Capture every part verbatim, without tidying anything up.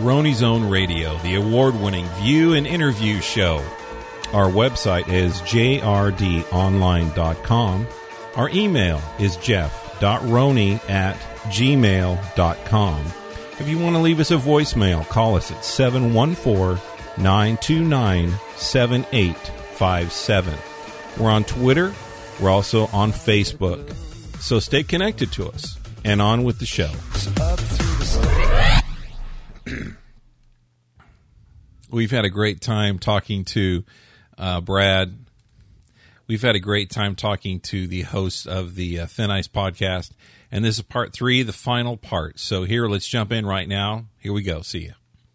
Roney Zone Radio, the award-winning view and interview show. Our website is j r d online dot com. Our email is jeff dot roney at gmail dot com. If you want to leave us a voicemail, call us at seven one four, nine two nine, seven eight five seven. We're on Twitter. We're also on Facebook. So stay connected to us. And on with the show. We've had a great time talking to uh, Brad. We've had a great time talking to the host of the uh, Thin Ice podcast. And this is part three, the final part. So here, let's jump in right now. Here we go. See you.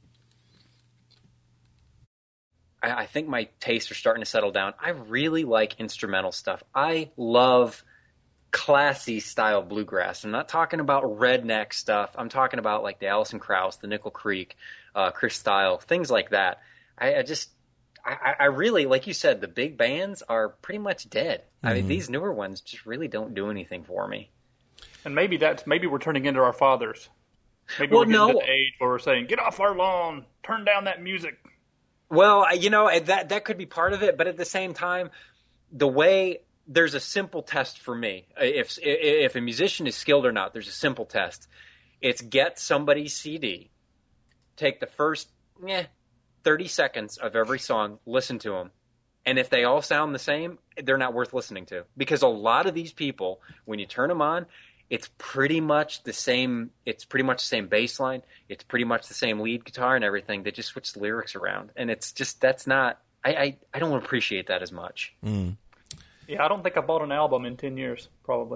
I, I think my tastes are starting to settle down. I really like instrumental stuff. I love classy style bluegrass. I'm not talking about redneck stuff. I'm talking about like the Alison Krauss, the Nickel Creek, uh, Chris Style, things like that. I, I just, I, I really, like you said, the big bands are pretty much dead. Mm-hmm. I mean, these newer ones just really don't do anything for me. And maybe that's, maybe we're turning into our fathers. Maybe well, we're getting no. to the age where we're saying, get off our lawn, turn down that music. Well, you know, that, that could be part of it. But at the same time, the way, there's a simple test for me. If if a musician is skilled or not, there's a simple test. It's get somebody's C D, take the first eh, thirty seconds of every song, listen to them. And if they all sound the same, they're not worth listening to. Because a lot of these people, when you turn them on, it's pretty much the same. It's pretty much the same bass line. It's pretty much the same lead guitar and everything. They just switch the lyrics around. And it's just, that's not, I, I, I don't appreciate that as much. Mm. Yeah, I don't think I bought an album in ten years, probably.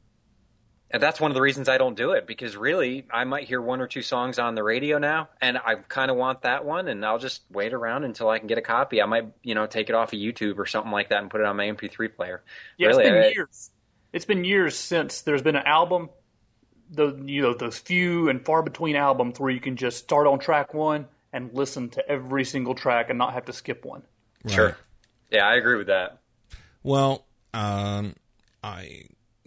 And that's one of the reasons I don't do it, because really, I might hear one or two songs on the radio now, and I kind of want that one, and I'll just wait around until I can get a copy. I might, you know, take it off of YouTube or something like that and put it on my M P three player. Yeah, really, it's been I, years. It's been years since there's been an album, the you know, those few and far between albums where you can just start on track one and listen to every single track and not have to skip one. Right. Sure. Yeah, I agree with that. Well, um, I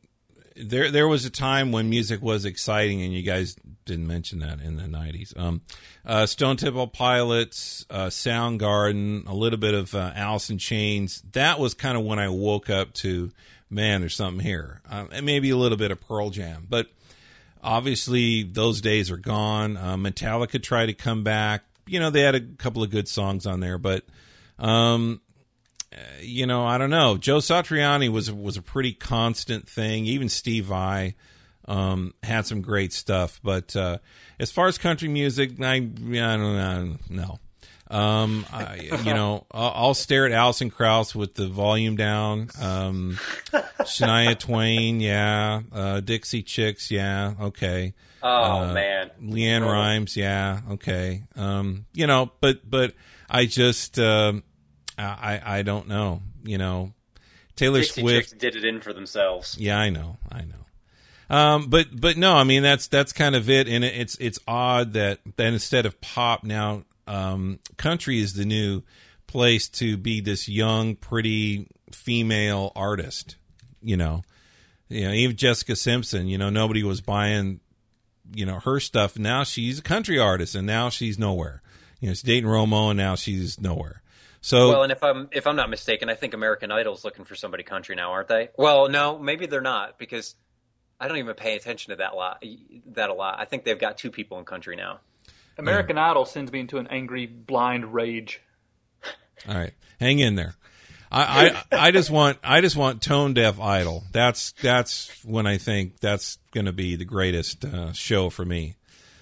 there there was a time when music was exciting, and you guys didn't mention that in the nineties. Um, uh, Stone Temple Pilots, uh, Soundgarden, a little bit of uh, Alice in Chains. That was kind of when I woke up to, man, there's something here, um, and maybe a little bit of Pearl Jam. But obviously, those days are gone. Uh, Metallica tried to come back. You know, they had a couple of good songs on there, but. Um, You know, I don't know. Joe Satriani was was a pretty constant thing. Even Steve Vai um, had some great stuff. But uh, as far as country music, I, I don't know. Um, I, you know, I'll, I'll stare at Alison Krauss with the volume down. Um, Shania Twain, yeah. Uh, Dixie Chicks, yeah. Okay. Oh uh, man, Leanne Rimes, yeah. Okay. Um, you know, but but I just. Uh, I, I don't know, you know, Taylor Dixie Swift Chicks did it in for themselves. Yeah, I know, I know. Um, but but no, I mean that's that's kind of it, and it, it's it's odd that that instead of pop now, um, country is the new place to be this young, pretty female artist. You know, you know, even Jessica Simpson. You know, nobody was buying, you know, her stuff. Now she's a country artist, and now she's nowhere. You know, she's dating Romo, and now she's nowhere. So, well, and if I'm if I'm not mistaken, I think American Idol's looking for somebody country now, aren't they? Well, no, maybe they're not, because I don't even pay attention to that lot. That a lot. I think they've got two people in country now. American yeah. Idol sends me into an angry, blind rage. All right, hang in there. I, I I just want I just want tone deaf Idol. That's that's when I think that's going to be the greatest uh, show for me.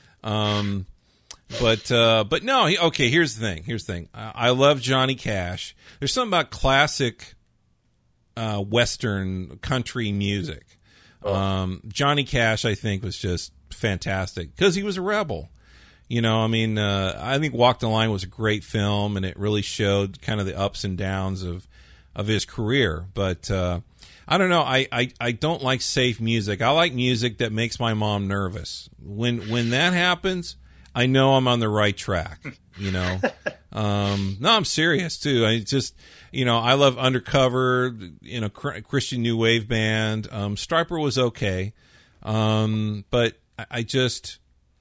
Um. But uh, but no, he, okay, here's the thing. Here's the thing. I, I love Johnny Cash. There's something about classic uh, Western country music. Oh. Um, Johnny Cash, I think, was just fantastic because he was a rebel. You know, I mean, uh, I think Walk the Line was a great film, and it really showed kind of the ups and downs of of his career. But uh, I don't know. I, I, I don't like safe music. I like music that makes my mom nervous. When when that happens, I know I'm on the right track, you know. um, no, I'm serious, too. I just, you know, I love Undercover, you know, Christian New Wave Band. Um, Stryper was okay. Um, but I, I just,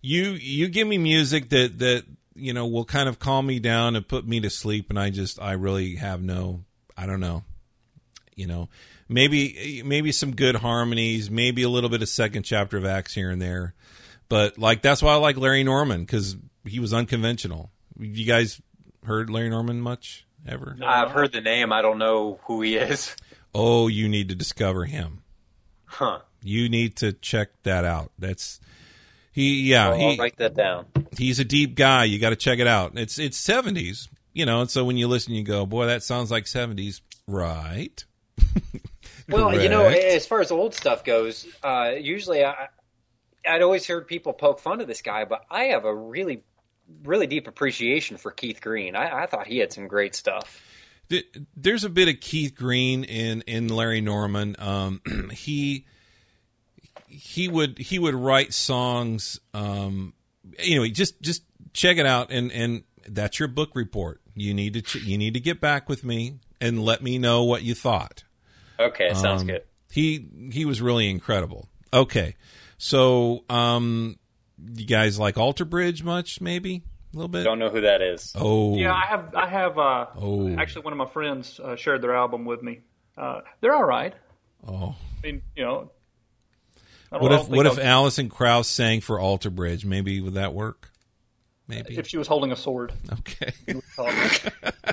you you give me music that that you know will kind of calm me down and put me to sleep, and I just I really have no I don't know, you know, maybe maybe some good harmonies, maybe a little bit of Second Chapter of Acts here and there, but like that's why I like Larry Norman, because he was unconventional. You guys heard Larry Norman much ever? I've heard the name. I don't know who he is. Oh, you need to discover him. Huh. You need to check that out. That's he. Yeah, Well, he, I'll write that down. He's a deep guy. You got to check it out. It's it's seventies, you know. And so when you listen, you go, "Boy, that sounds like seventies." Right. Well, you know, as far as old stuff goes, uh, usually I, I'd always heard people poke fun of this guy, but I have a really, really deep appreciation for Keith Green. I, I thought he had some great stuff. There's a bit of Keith Green in, in Larry Norman. Um, he he would he would write songs. Um, anyway, just just check it out, and, and that's your book report. You need to ch- you need to get back with me and let me know what you thought. Okay, sounds um, good. He he was really incredible. Okay, so um, you guys like Alter Bridge much? Maybe a little bit. Don't know who that is. Oh, Yeah, I have. I have. Uh, Oh. Actually, one of my friends uh, shared their album with me. Uh, they're all right. oh. I mean, you know. I don't- What I if don't think what if I'll- Alison Krauss sang for Alter Bridge? Maybe would that work? Maybe. if she was holding a sword? Okay. Uh,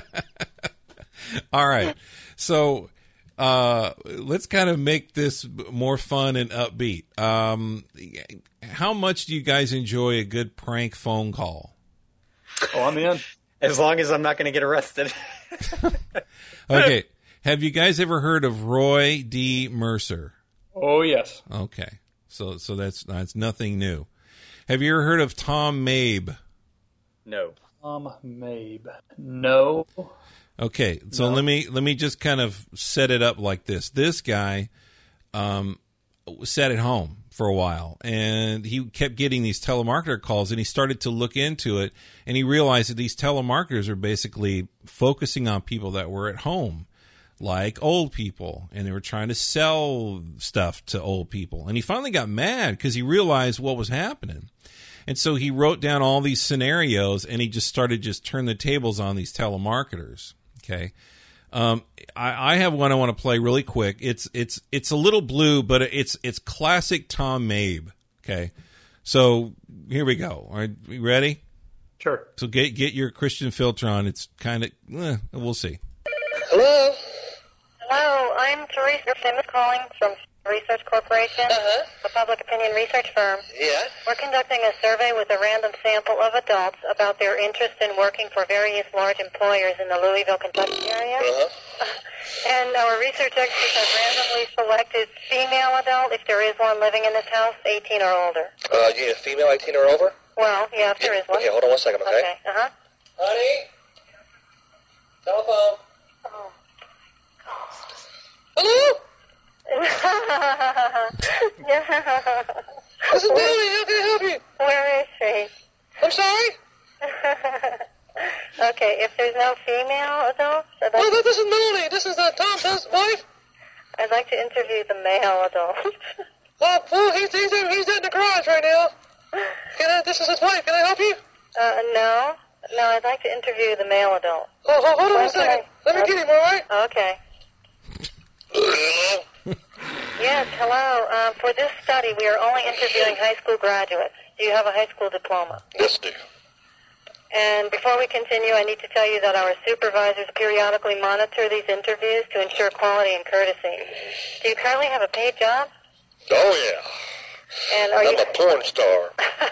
All right. So uh, let's kind of make this more fun and upbeat. Um, how much do you guys enjoy a good prank phone call? oh, I'm in. As long as I'm not going to get arrested. Okay. Have you guys ever heard of Roy D. Mercer? Oh yes. Okay. So so that's that's nothing new. Have you ever heard of Tom Mabe? No. Um, Mabe. No. Okay, so No. let me let me just kind of set it up like this. This guy um, sat at home for a while, and he kept getting these telemarketer calls, and he started to look into it, and he realized that these telemarketers are basically focusing on people that were at home, like old people, and they were trying to sell stuff to old people. And he finally got mad because he realized what was happening. And so he wrote down all these scenarios, and he just started just turn the tables on these telemarketers. Okay, um, I, I have one I want to play really quick. It's it's it's a little blue, but it's it's classic Tom Mabe. Okay, so here we go. All right, you ready? Sure. So get get your Christian filter on. It's kind of eh, we'll see. Hello? Hello, I'm Teresa Simmons calling from Research Corporation, Uh-huh. a public opinion research firm. Yeah? We're conducting a survey with a random sample of adults about their interest in working for various large employers in the Louisville, Kentucky area. Uh-huh. And our research experts have randomly selected female adult, if there is one living in this house, eighteen or older. Uh, you need a female eighteen or over? Well, yeah, if there is one. Okay, hold on one second, okay? Okay, uh-huh. Honey? Telephone. Oh. Hello? Yeah. This is Billy. How can I help you? Where is she? I'm sorry? Okay, if there's no female adults, I'd Oh, like, no, this is Melanie. This is uh, Tom's hus- wife. I'd like to interview the male adult. Oh, well, he's, he's, in, he's in the garage right now. Can I, this is his wife. Can I help you? Uh, no. No, I'd like to interview the male adult. Oh, hold, hold on a Okay. second. Let me get him, all right? Okay. Hello? Yes, hello. Um, for this study, we are only interviewing high school graduates. Do you have a high school diploma? Yes, do. And before we continue, I need to tell you that our supervisors periodically monitor these interviews to ensure quality and courtesy. Do you currently have a paid job? Oh, yeah. And are I'm you... a porn star.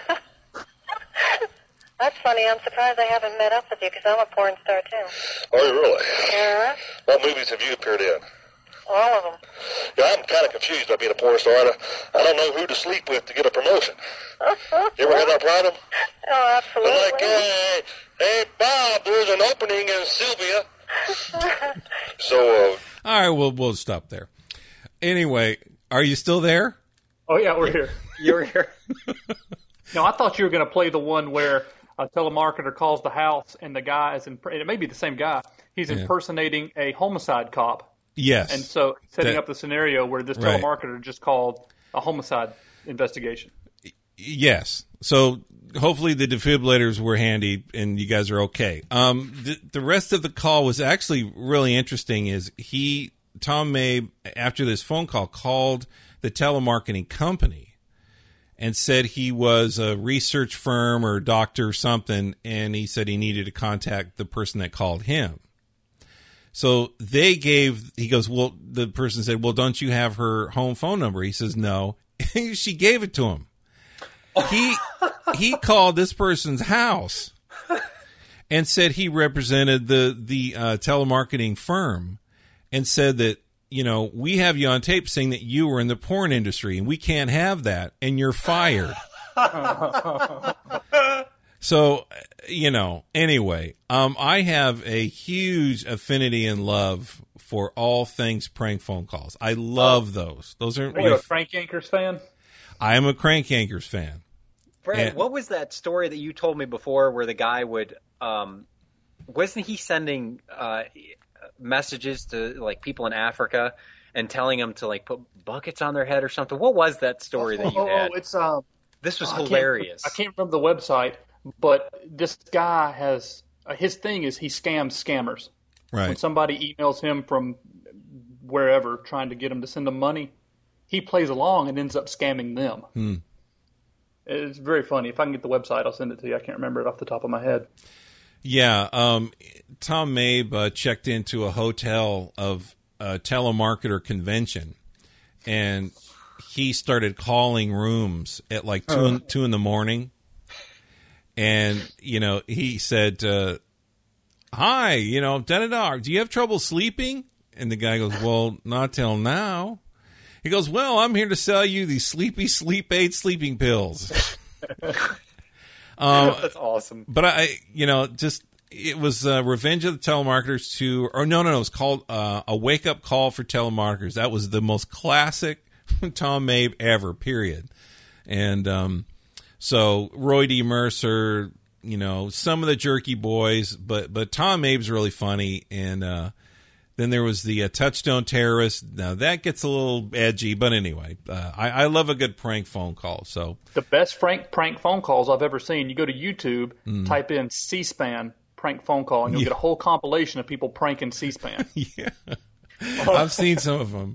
That's funny. I'm surprised I haven't met up with you because I'm a porn star, too. Are you really? Yeah, What movies have you appeared in? all of them. Yeah, I'm kind of confused about being a porn star. I don't, I don't know who to sleep with to get a promotion. You ever had that problem? Oh, absolutely. I'm like, hey, hey, Bob, there's an opening in Sylvia. So, uh, All right, we'll we'll stop there. Anyway, are you still there? Oh yeah, we're here. You're here. No, I thought you were going to play the one where a telemarketer calls the house and the guy is, imp- and it may be the same guy. He's Yeah. impersonating a homicide cop. Yes. And so setting That- up the scenario where this Right. telemarketer just called a homicide investigation. Yes. So hopefully the defibrillators were handy and you guys are okay. Um, the, the rest of the call was actually really interesting. Is he Tom Mabe, after this phone call, called the telemarketing company and said he was a research firm or doctor or something, and he said he needed to contact the person that called him. So they gave, he goes, well, the person said, well, don't you have her home phone number? He says, no. She gave it to him. He he called this person's house and said he represented the, the uh, telemarketing firm and said that, you know, we have you on tape saying that you were in the porn industry and we can't have that and you're fired. So, you know, anyway, um, I have a huge affinity and love for all things prank phone calls. I love those. Those are. Are you a Crank Yankers fan? I am a Crank Yankers fan. Brad, And- what was that story that you told me before where the guy would, um, wasn't he sending uh, messages to like people in Africa and telling them to like put buckets on their head or something? What was that story that you oh, had? Oh, it's um. This was I can't- hilarious. I can't remember the website, but this guy has uh, his thing is he scams scammers. When Right. somebody emails him from wherever trying to get him to send them money, he plays along and ends up scamming them. Hmm. It's very funny. If I can get the website, I'll send it to you. I can't remember it off the top of my head. Yeah. Um, Tom Mabe uh, checked into a hotel of a telemarketer convention, and he started calling rooms at like two, in, two in the morning. And, you know, he said, uh, hi, you know, da-da-da, do you have trouble sleeping? And the guy goes, well, not till now. He goes, well, I'm here to sell you these Sleepy Sleep Aid sleeping pills. um, That's awesome. but I, you know, just, it was uh, Revenge of the Telemarketers two, or no, no, no, it was called uh, A Wake-Up Call for Telemarketers. That was the most classic Tom Mabe ever, period. And um, so Roy D. Mercer, you know, some of the Jerky Boys, but but Tom Mabe's really funny. And uh, then there was the uh, Touchstone Terrorist. Now that gets a little edgy, but anyway, uh, I, I love a good prank phone call. So The best prank prank phone calls I've ever seen. You go to YouTube, Mm. type in C-SPAN prank phone call, and you'll Yeah. get a whole compilation of people pranking C-SPAN. yeah, I've seen some of them.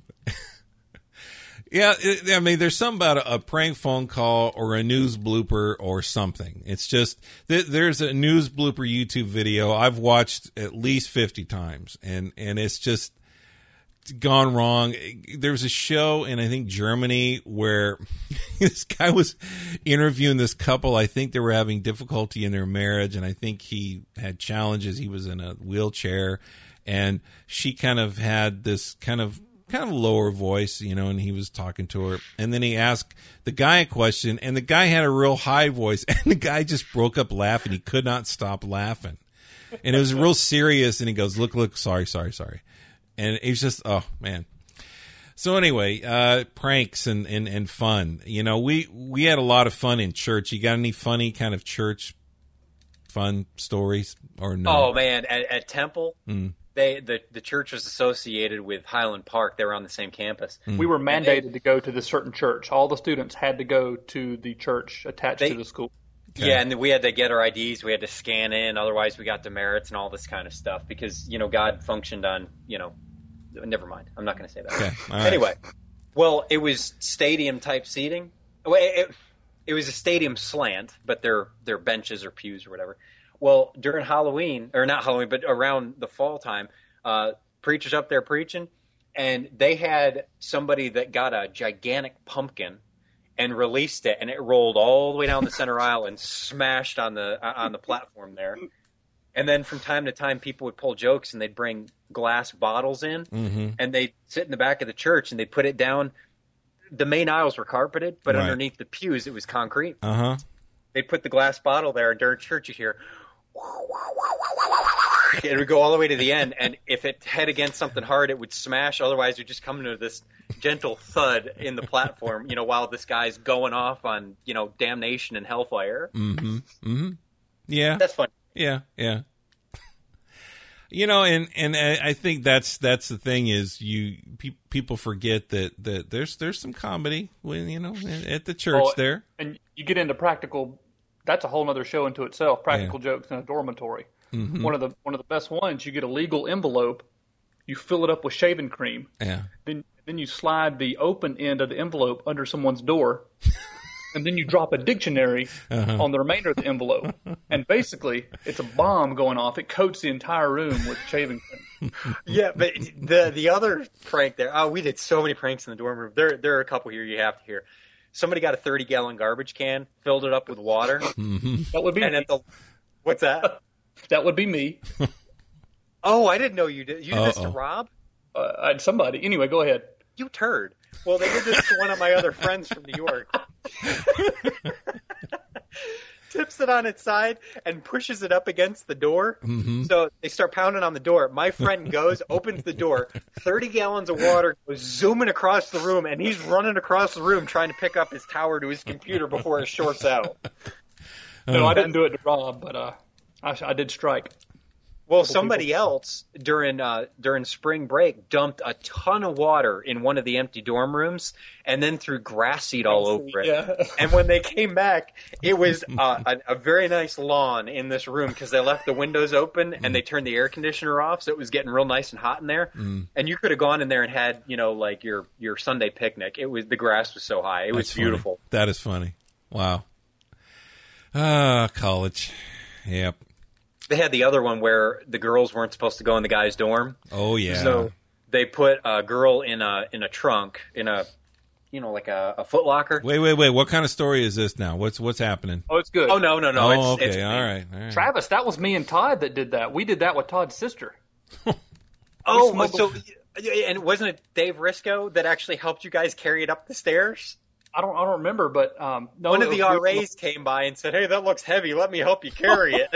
Yeah, it, I mean, there's something about a, a prank phone call or a news blooper or something. It's just th- there's a news blooper YouTube video I've watched at least fifty times, and and it's just gone wrong. There's a show in I think Germany where this guy was interviewing this couple. I think they were having difficulty in their marriage, and I think he had challenges. He was in a wheelchair, and she kind of had this kind of kind of lower voice, you know, and he was talking to her. And then he asked the guy a question, and the guy had a real high voice, and the guy just broke up laughing. He could not stop laughing. And it was real serious, and he goes, look, look, sorry, sorry, sorry. And it was just, oh, man. So anyway, uh, pranks and, and, and fun. You know, we, we had a lot of fun in church. You got any funny kind of church fun stories or no? Oh man, at, at Temple, Mm. they the, the church was associated with Highland Park. They were on the same campus. We were mandated to go to this certain church. All the students had to go to the church attached They- to the school. Okay. Yeah, and then we had to get our I Ds. We had to scan in. Otherwise, we got demerits and all this kind of stuff because you know God functioned on you know. Never mind. I'm not going to say that. Okay, all right. Anyway, well, it was stadium type seating. Well, It, it, it was a stadium slant, but they're they're benches or pews or whatever. Well, during Halloween, or not Halloween, but around the fall time, uh, preachers up there preaching, and they had somebody that got a gigantic pumpkin and released it, and it rolled all the way down the center aisle and smashed on the on the platform there. And then from time to time, people would pull jokes, and they'd bring glass bottles in, Mm-hmm. and they'd sit in the back of the church, and they'd put it down. The main aisles were carpeted, but Right. underneath the pews, it was concrete. Uh-huh. They'd put the glass bottle there, and during church, you hear, it would go all the way to the end, and if it hit against something hard, it would smash. Otherwise, you'd just come to this gentle thud in the platform, you know, while this guy's going off on, you know, damnation and hellfire. Mm-hmm. Mm-hmm. Yeah. That's fun. Yeah, yeah. You know, and and I I think that's that's the thing is you pe- people forget that, that there's there's some comedy when you know at the church Oh, there. And you get into practical that's a whole other show into itself. Practical yeah. jokes in a dormitory. Mm-hmm. One of the one of the best ones. You get a legal envelope. You fill it up with shaving cream. Yeah. Then then you slide the open end of the envelope under someone's door, and then you drop a dictionary uh-huh. on the remainder of the envelope. And basically, it's a bomb going off. It coats the entire room with shaving cream. Yeah, but the the other prank there. Oh, we did so many pranks in the dorm room. There there are a couple here you have to hear. Somebody got a thirty gallon garbage can, filled it up with water. Mm-hmm. That would be and me. At the, what's that? That would be me. Oh, I didn't know you did. You did Uh-oh. this to Rob? Uh, I had somebody. Anyway, go ahead. You turd. Well, they did this to one of my other friends from New York. Tips it on its side and pushes it up against the door. Mm-hmm. So they start pounding on the door. My friend goes, opens the door. thirty gallons of water goes zooming across the room, and he's running across the room trying to pick up his tower to his computer before it shorts out. No, I didn't do it to Rob, but uh, I, I did strike. Well, somebody else during uh, during spring break dumped a ton of water in one of the empty dorm rooms and then threw grass seed all over it. Yeah. And when they came back, it was uh, a, a very nice lawn in this room because they left the windows open and they turned the air conditioner off, so it was getting real nice and hot in there. Mm. And you could have gone in there and had, you know, like your, your Sunday picnic. It was the grass was so high. It was That's beautiful. Funny. That is funny. Wow. Ah, college. Yep. They had the other one where the girls weren't supposed to go in the guy's dorm. Oh yeah. So they put a girl in a in a trunk in a, you know, like a, a Foot Locker. Wait, wait, wait. What kind of story is this now? What's what's happening? Oh, it's good. Oh no, no, no. Oh, it's, okay. it's all right. All right. Travis, that was me and Todd that did that. We did that with Todd's sister. Oh, smuggled- so and wasn't it Dave Risco that actually helped you guys carry it up the stairs? I don't I don't remember, but um, no, One of it the was- R As came by and said, "Hey, that looks heavy. Let me help you carry it."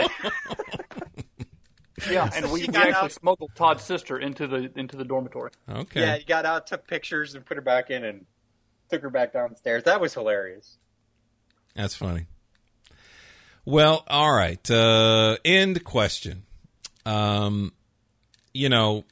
Yeah, and we, She we got actually out- smuggled Todd's sister into the into the dormitory. Okay. Yeah, you got out, took pictures, and put her back in, and took her back downstairs. That was hilarious. That's funny. Well, all right. Uh, end question. Um, you know,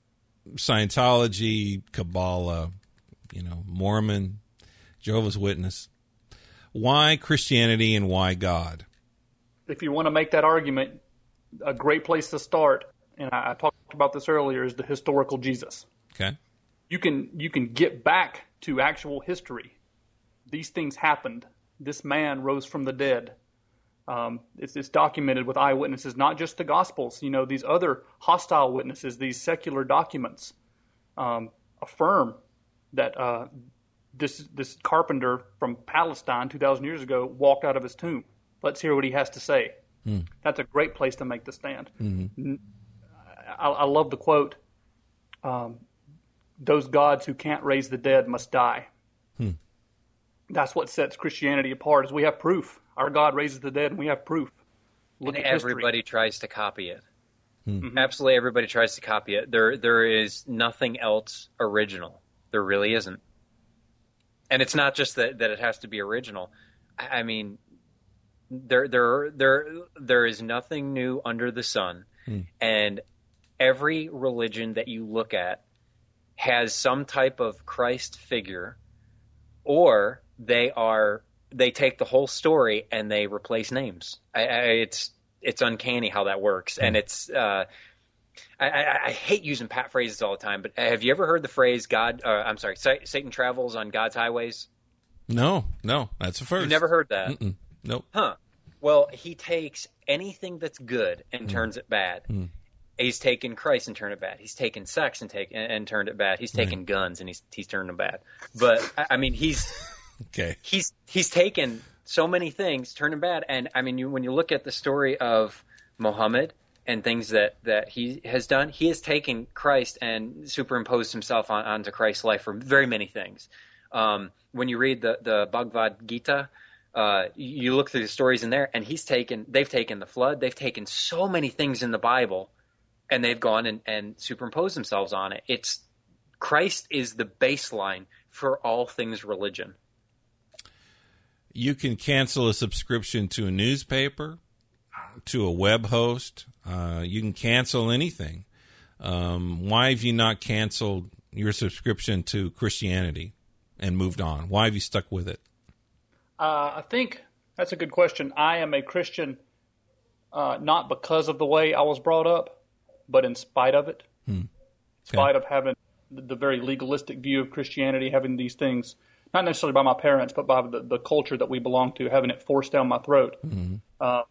Scientology, Kabbalah, you know, Mormon, Jehovah's Witness. Why Christianity and why God? If you want to make that argument, a great place to start, and I, I talked about this earlier, is the historical Jesus. Okay. You can you can get back to actual history. These things happened. This man rose from the dead. Um, it's, it's documented with eyewitnesses, not just the Gospels. You know, these other hostile witnesses, these secular documents, um, affirm that uh, this this carpenter from Palestine two thousand years ago walked out of his tomb. Let's hear what he has to say. Hmm. That's a great place to make the stand. Mm-hmm. I, I love the quote, um, those gods who can't raise the dead must die. Hmm. That's what sets Christianity apart, is we have proof. Our God raises the dead, and we have proof. Look and at everybody history. tries to copy it. Hmm. Absolutely everybody tries to copy it. There, There is nothing else original. There really isn't. And it's not just that, that it has to be original. I, I mean... There, there, there, there is nothing new under the sun, hmm. and every religion that you look at has some type of Christ figure, or they are they take the whole story and they replace names. I, I, it's it's uncanny how that works, hmm. and it's. Uh, I, I, I hate using pat phrases all the time, but have you ever heard the phrase "God"? Uh, I'm sorry, Satan travels on God's highways. No, no, that's the first. You never heard that? Mm-mm. Nope. Huh. Well, he takes anything that's good and mm. turns it bad. Mm. He's taken Christ and turned it bad. He's taken sex and take and, and turned it bad. He's taken right. guns and he's he's turned them bad. But I, I mean, he's okay. He's he's taken so many things, turned them bad. And I mean, you, when you look at the story of Muhammad and things that, that he has done, he has taken Christ and superimposed himself on, onto Christ's life for very many things. Um, when you read the the Bhagavad Gita. Uh, you look through the stories in there, and he's taken. They've taken the flood. They've taken so many things in the Bible, and they've gone and, and superimposed themselves on it. It's Christ is the baseline for all things religion. You can cancel a subscription to a newspaper, to a web host. Uh, you can cancel anything. Um, why have you not canceled your subscription to Christianity and moved on? Why have you stuck with it? Uh, I think That's a good question. I am a Christian uh, not because of the way I was brought up, but in spite of it. Hmm. In spite okay. of having the, the very legalistic view of Christianity, having these things, not necessarily by my parents, but by the, the culture that we belong to, having it forced down my throat. Mm-hmm. Uh,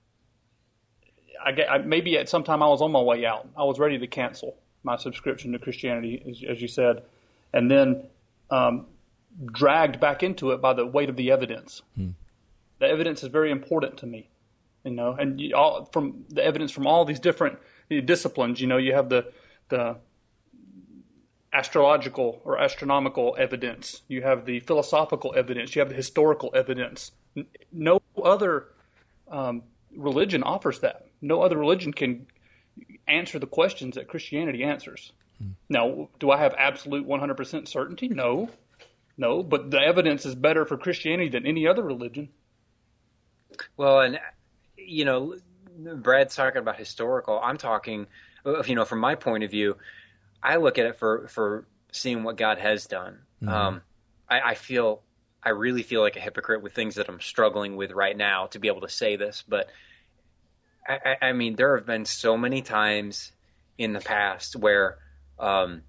I, get, I maybe at some time I was on my way out. I was ready to cancel my subscription to Christianity, as, as you said, and then um, dragged back into it by the weight of the evidence. Hmm. The evidence is very important to me, you know, and you, all, from the evidence from all these different disciplines. You know, you have the the astrological or astronomical evidence. You have the philosophical evidence. You have the historical evidence. No other um, religion offers that. No other religion can answer the questions that Christianity answers. Hmm. Now, do I have absolute one hundred percent certainty? No. No, but the evidence is better for Christianity than any other religion. Well, and, you know, Brad's talking about historical. I'm talking, you know, from my point of view, I look at it for, for seeing what God has done. Mm-hmm. Um, I, I feel, I really feel like a hypocrite with things that I'm struggling with right now to be able to say this, but I, I mean, there have been so many times in the past where um,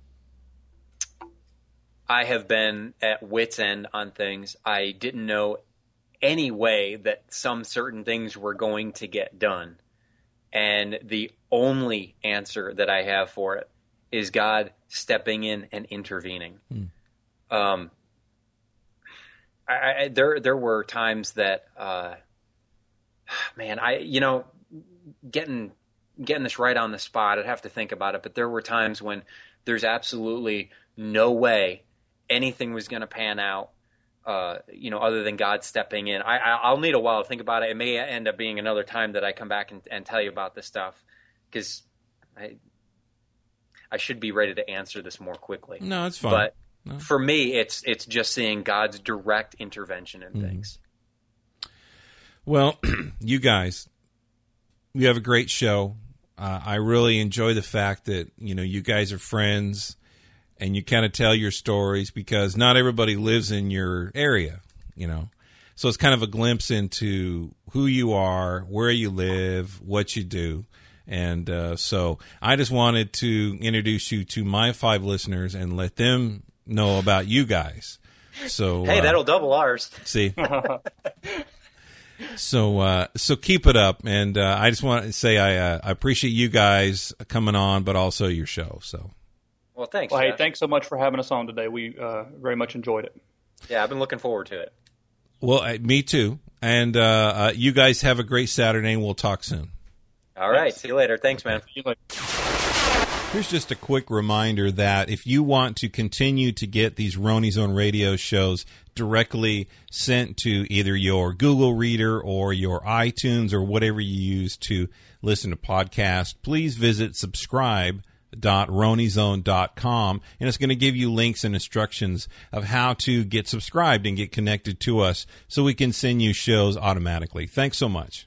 I have been at wit's end on things. I didn't know any way that some certain things were going to get done. And the only answer that I have for it is God stepping in and intervening. Mm. Um, I, I, there, there were times that, uh, man, I, you know, getting getting this right on the spot, I'd have to think about it, but there were times when there's absolutely no way anything was going to pan out, uh, you know, other than God stepping in. I, I'll need a while to think about it. It may end up being another time that I come back and, and tell you about this stuff, because I I should be ready to answer this more quickly. No, it's fine. But no. for me, it's it's just seeing God's direct intervention in mm. things. Well, you guys, you have a great show. Uh, I really enjoy the fact that, you know, you guys are friends and you kind of tell your stories, because not everybody lives in your area, you know. So it's kind of a glimpse into who you are, where you live, what you do. And uh, so I just wanted to introduce you to my five listeners and let them know about you guys. So hey, uh, that'll double ours. See? So, uh, so keep it up, and uh, I just want to say I, uh, I appreciate you guys coming on, but also your show. So, well, thanks. Well, hey, Jeff. thanks so much for having us on today. We uh, very much enjoyed it. Yeah, I've been looking forward to it. Well, uh, me too. And uh, uh, you guys have a great Saturday, and we'll talk soon. All right, thanks. See you later. Thanks, man. See you later. Here's just a quick reminder that if you want to continue to get these Roni Zone radio shows directly sent to either your Google Reader or your iTunes or whatever you use to listen to podcasts, please visit subscribe dot roni zone dot com, and it's going to give you links and instructions of how to get subscribed and get connected to us so we can send you shows automatically. Thanks so much.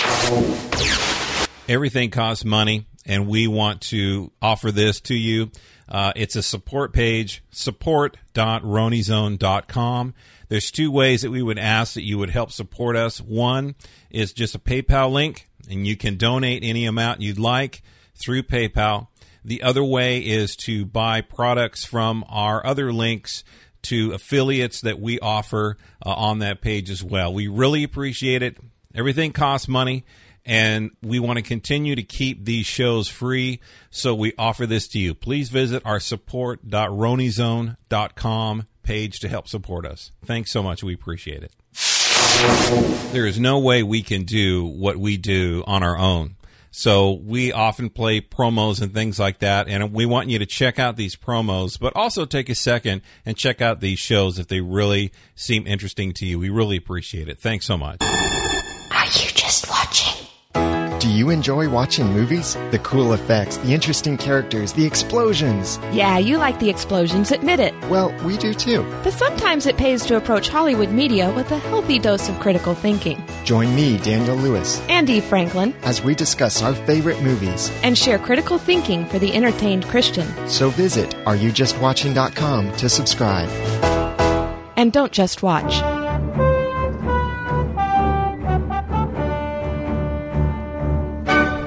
Everything costs money, and we want to offer this to you. Uh, it's a support page, support dot roni zone dot com. There's two ways that we would ask that you would help support us. One is just a PayPal link, and you can donate any amount you'd like through PayPal. The other way is to buy products from our other links to affiliates that we offer uh, on that page as well. We really appreciate it. Everything costs money, and we want to continue to keep these shows free, so we offer this to you. Please visit our support dot roni zone dot com page to help support us. Thanks so much. We appreciate it. There is no way we can do what we do on our own. So we often play promos and things like that, and we want you to check out these promos, but also take a second and check out these shows if they really seem interesting to you. We really appreciate it. Thanks so much. Are you just watching? Do you enjoy watching movies? The cool effects, the interesting characters, the explosions. Yeah, you like the explosions, admit it. Well, we do too. But sometimes it pays to approach Hollywood media with a healthy dose of critical thinking. Join me, Daniel Lewis, and Eve Franklin, as we discuss our favorite movies and share critical thinking for the entertained Christian. So visit are you just watching dot com to subscribe. And don't just watch.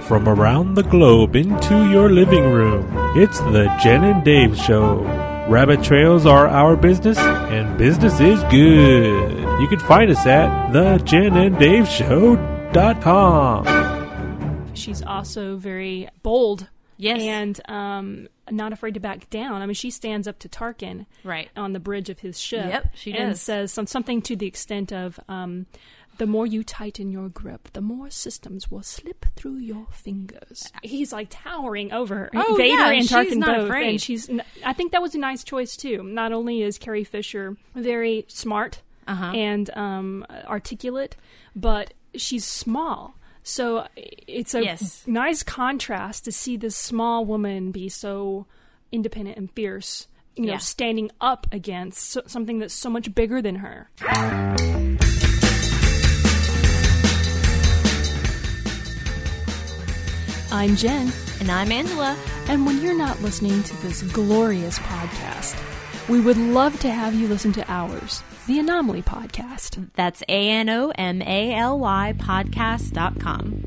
from around the globe into your living room. It's the Jen and Dave Show. Rabbit trails are our business, and business is good. You can find us at the jen and dave show dot com. She's also very bold. Yes. And um, not afraid to back down. I mean, she stands up to Tarkin right. on the bridge of his ship. Yep, she does. And says some, something to the extent of, um, the more you tighten your grip, the more systems will slip through your fingers. He's like towering over her. Oh, Vader yeah, and she's Tarkin not both. afraid. And she's, I think that was a nice choice, too. Not only is Carrie Fisher very smart uh-huh. and um, articulate, but she's small. So it's a yes. nice contrast to see this small woman be so independent and fierce, you know, yeah. standing up against so- something that's so much bigger than her. I'm Jen. And I'm Angela. And when you're not listening to this glorious podcast, we would love to have you listen to ours, the Anomaly Podcast. That's A N O M A L Y podcast dot com.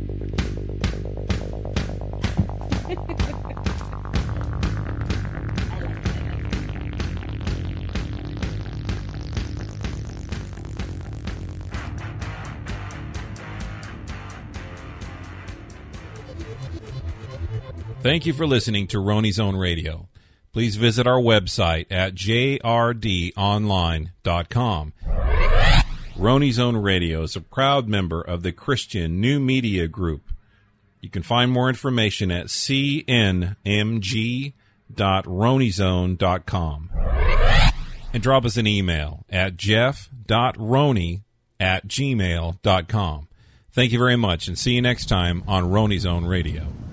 Thank you for listening to Roni Zone Radio. Please visit our website at j r d online dot com. Roni Zone Radio is a proud member of the Christian New Media Group. You can find more information at c n m g dot roni zone dot com. And drop us an email at jeff dot roni at gmail dot com. Thank you very much, and see you next time on Roni Zone Radio.